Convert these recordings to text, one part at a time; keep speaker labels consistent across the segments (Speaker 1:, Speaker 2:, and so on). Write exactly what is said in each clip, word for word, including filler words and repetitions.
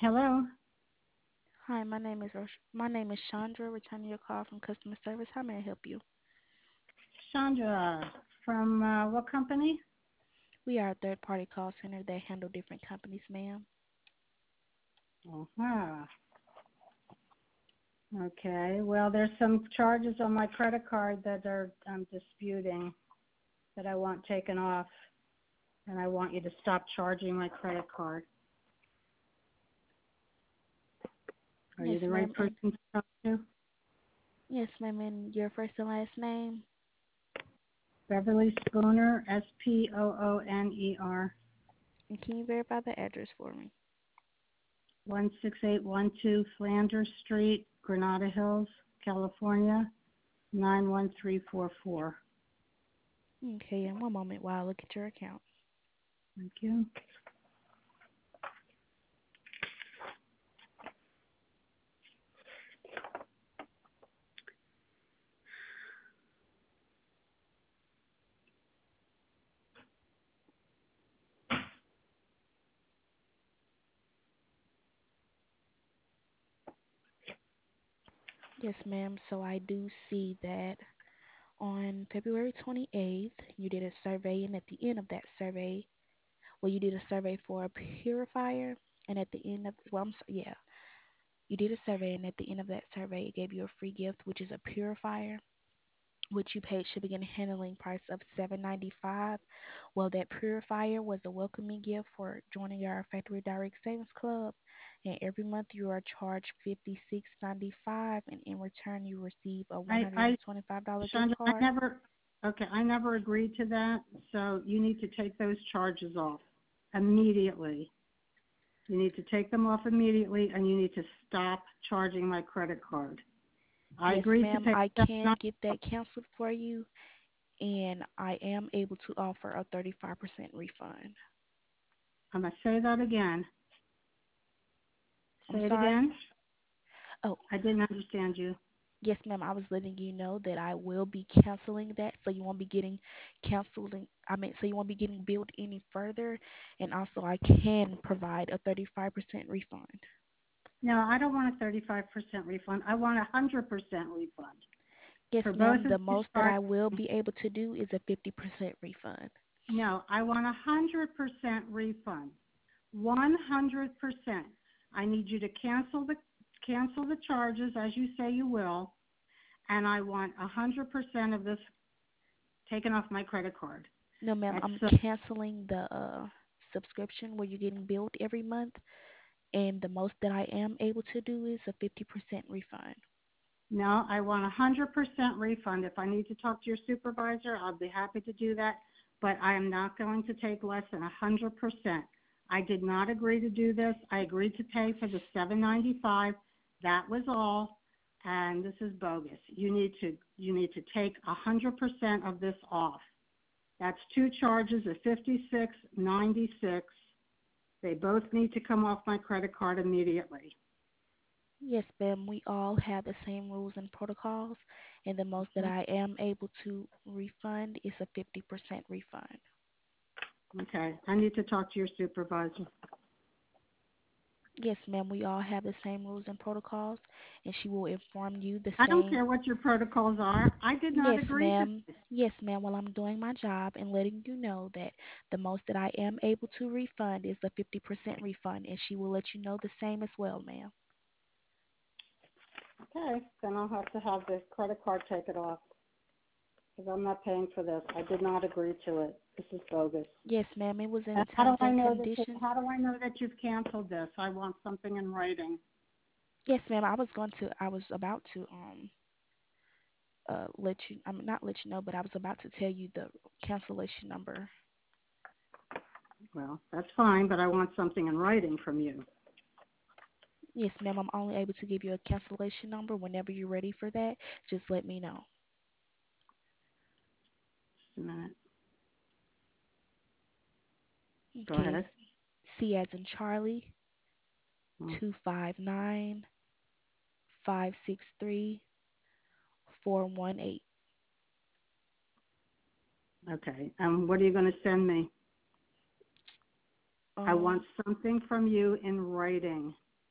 Speaker 1: Hello,
Speaker 2: Hi, my name is Rosh- my name is Chandra, returning your call from customer service. How may I help you?
Speaker 1: Chandra from uh, what company?
Speaker 2: We are a third party call center that handle different companies, ma'am.
Speaker 1: Uh-huh. Okay. Well, there's some charges on my credit card that are I'm disputing that I want taken off, and I want you to stop charging my credit card. Are
Speaker 2: Yes,
Speaker 1: you the right
Speaker 2: ma'am,
Speaker 1: person
Speaker 2: and
Speaker 1: to talk to?
Speaker 2: yes, ma'am, and your first and last name.
Speaker 1: Beverly Spooner, S P O O N E R,
Speaker 2: And can you verify the address for me?
Speaker 1: one six eight one two Flanders Street, Granada Hills, California, nine one three four four.
Speaker 2: Okay, and one moment while I look at your account.
Speaker 1: Thank you.
Speaker 2: Yes, ma'am. So I do see that on February twenty-eighth, you did a survey, and at the end of that survey, well, you did a survey for a purifier, and at the end of, well, I'm so, yeah, you did a survey, and at the end of that survey, it gave you a free gift, which is a purifier, which you paid shipping and handling price of seven ninety-five. Well, that purifier was a welcoming gift for joining our Factory Direct Savings Club, and every month you are charged fifty-six ninety-five, and in return you receive a
Speaker 1: I, I,
Speaker 2: one hundred twenty-five dollars gift
Speaker 1: Chandra, I
Speaker 2: card.
Speaker 1: never, okay, I never agreed to that, so you need to take those charges off immediately. You need to take them off immediately, and you need to stop charging my credit card. I
Speaker 2: Yes,
Speaker 1: agreed to
Speaker 2: ma'am,
Speaker 1: pay
Speaker 2: I
Speaker 1: seven
Speaker 2: can
Speaker 1: ninety.
Speaker 2: get that canceled for you, and I am able to offer a thirty-five percent refund.
Speaker 1: I'm gonna say that again.
Speaker 2: I'm
Speaker 1: Say it
Speaker 2: sorry.
Speaker 1: again.
Speaker 2: Oh,
Speaker 1: I didn't understand you.
Speaker 2: yes, ma'am. I was letting you know that I will be canceling that, so you won't be getting canceling. I mean, so you won't be getting billed any further, and also I can provide a thirty-five percent refund.
Speaker 1: No, I don't want a thirty-five percent refund. I want a one hundred percent refund
Speaker 2: Yes,
Speaker 1: for both
Speaker 2: ma'am.
Speaker 1: of
Speaker 2: The
Speaker 1: these
Speaker 2: most that
Speaker 1: charges.
Speaker 2: I will be able to do is a fifty percent refund.
Speaker 1: No, I want a one hundred percent refund. one hundred percent. I need you to cancel the cancel the charges as you say you will, and I want one hundred percent of this taken off my credit card.
Speaker 2: No, ma'am.
Speaker 1: That's
Speaker 2: I'm
Speaker 1: uh,
Speaker 2: canceling the uh, subscription where you're getting billed every month, and the most that I am able to do is a fifty percent refund.
Speaker 1: no, I want a one hundred percent refund. If I need to talk to your supervisor, I'll be happy to do that, but I am not going to take less than one hundred percent. I did not agree to do this. I agreed to pay for the seven ninety-five. That was all, and this is bogus. You need to you need to take one hundred percent of this off. That's two charges of fifty-six ninety-six. They both need to come off my credit card immediately.
Speaker 2: Yes, ma'am. We all have the same rules and protocols, and the most that
Speaker 1: Okay.
Speaker 2: I am able to refund is a fifty percent refund.
Speaker 1: Okay. I need to talk to your supervisor.
Speaker 2: Yes, ma'am. We all have the same rules and protocols, and she will inform you the
Speaker 1: I don't
Speaker 2: same.
Speaker 1: care what your protocols are. I did not
Speaker 2: Yes,
Speaker 1: agree to
Speaker 2: ma'am.
Speaker 1: this.
Speaker 2: Yes, ma'am. While I'm doing my job and letting you know that the most that I am able to refund is a fifty percent refund, and she will let you know the same as well, ma'am.
Speaker 1: Okay. Then I'll have to have the credit card taken off because I'm not paying for this. I did not agree to it. This is bogus.
Speaker 2: Yes, ma'am. It was in
Speaker 1: And
Speaker 2: the
Speaker 1: how do
Speaker 2: terms
Speaker 1: I
Speaker 2: and
Speaker 1: know that? You,
Speaker 2: conditions.
Speaker 1: how do I know that you've canceled this? I want something in writing.
Speaker 2: Yes, ma'am. I was going to. I was about to um uh let you. I'm not let you know, but I was about to tell you the cancellation number.
Speaker 1: Well, that's fine, but I want something in writing from you.
Speaker 2: Yes, ma'am. I'm only able to give you a cancellation number whenever you're ready for that. Just let me know.
Speaker 1: Just a minute. Go
Speaker 2: Okay.
Speaker 1: ahead.
Speaker 2: C as in Charlie,
Speaker 1: Hmm.
Speaker 2: two five nine five six three four one eight.
Speaker 1: Okay. Um, what are you going to send me? I want
Speaker 2: Um,
Speaker 1: something from you in writing.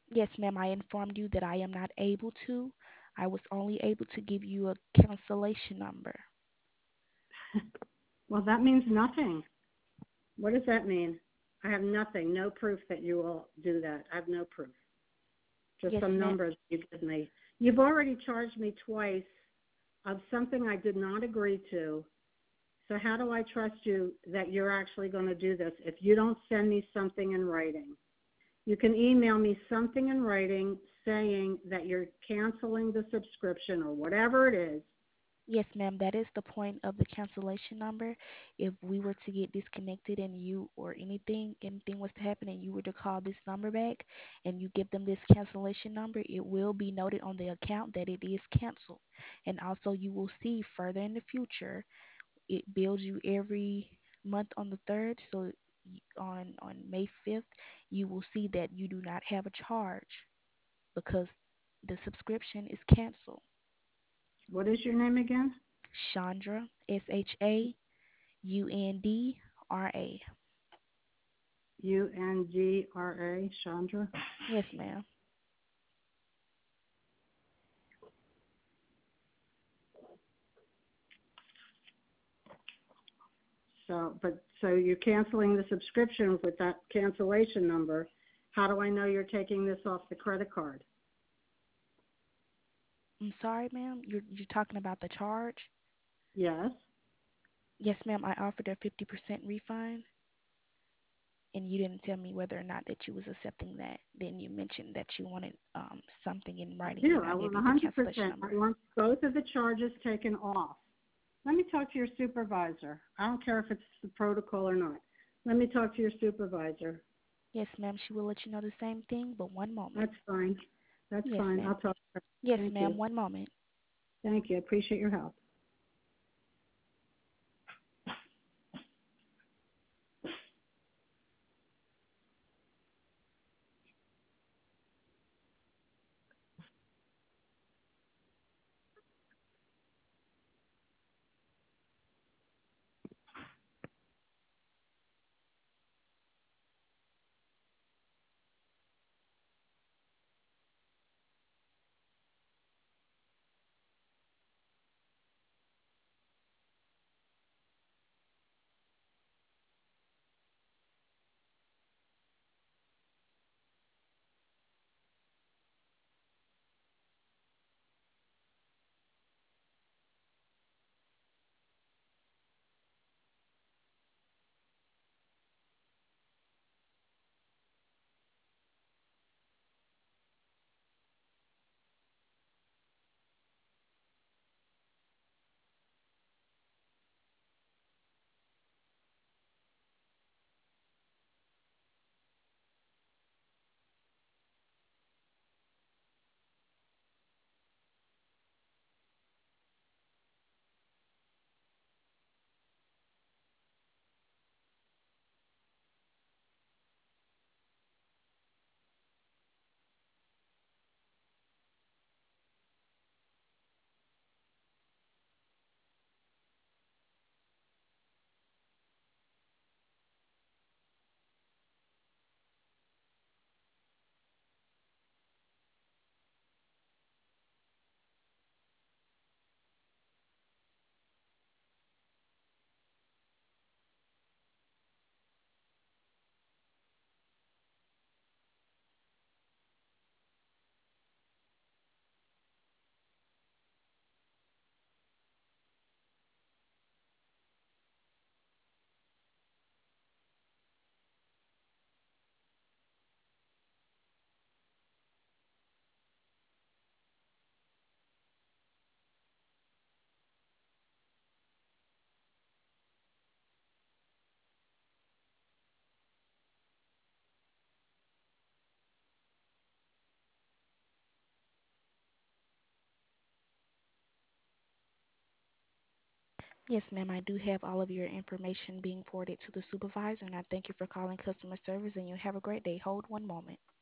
Speaker 2: Yes, ma'am, I informed you that I am not able to. I was only able to give you a cancellation number.
Speaker 1: Well, that means nothing. What does that mean? I have nothing, no proof that you will do that. I have no proof. Just
Speaker 2: Yes,
Speaker 1: some
Speaker 2: ma'am.
Speaker 1: numbers you give me. You've already charged me twice of something I did not agree to. So how do I trust you that you're actually going to do this if you don't send me something in writing? You can email me something in writing saying that you're canceling the subscription or whatever it is.
Speaker 2: Yes, ma'am, that is the point of the cancellation number. If we were to get disconnected and you or anything, anything was to happen and you were to call this number back and you give them this cancellation number, it will be noted on the account that it is canceled. And also you will see further in the future, it bills you every month on the third. So y- on on May fifth, you will see that you do not have a charge because the subscription is canceled.
Speaker 1: What is your name again?
Speaker 2: Chandra, S H A U N D R A.
Speaker 1: U N D R A, Chandra.
Speaker 2: Yes, ma'am.
Speaker 1: So, but so you're canceling the subscription with that cancellation number. How do I know you're taking this off the credit card?
Speaker 2: I'm sorry, ma'am. You're you're talking about the charge?
Speaker 1: Yes.
Speaker 2: Yes, ma'am. I offered a fifty percent refund, and you didn't tell me whether or not that you was accepting that. Then you mentioned that you wanted um something in
Speaker 1: I
Speaker 2: writing,
Speaker 1: do.
Speaker 2: and
Speaker 1: I
Speaker 2: I gave
Speaker 1: want
Speaker 2: you the
Speaker 1: one hundred
Speaker 2: cancellation
Speaker 1: percent. I
Speaker 2: number.
Speaker 1: want both of the charges taken off. Let me talk to your supervisor. I don't care if it's the protocol or not. Let me talk to your supervisor.
Speaker 2: Yes, ma'am. She will let you know the same thing, but one moment.
Speaker 1: That's fine. That's
Speaker 2: Yes,
Speaker 1: fine. I'll
Speaker 2: ma'am.
Speaker 1: talk to her.
Speaker 2: Yes,
Speaker 1: Thank
Speaker 2: ma'am.
Speaker 1: you.
Speaker 2: One moment.
Speaker 1: Thank you. I appreciate your help.
Speaker 2: Yes, ma'am. I do have all of your information being forwarded to the supervisor, and I thank you for calling customer service, and you have a great day. Hold one moment.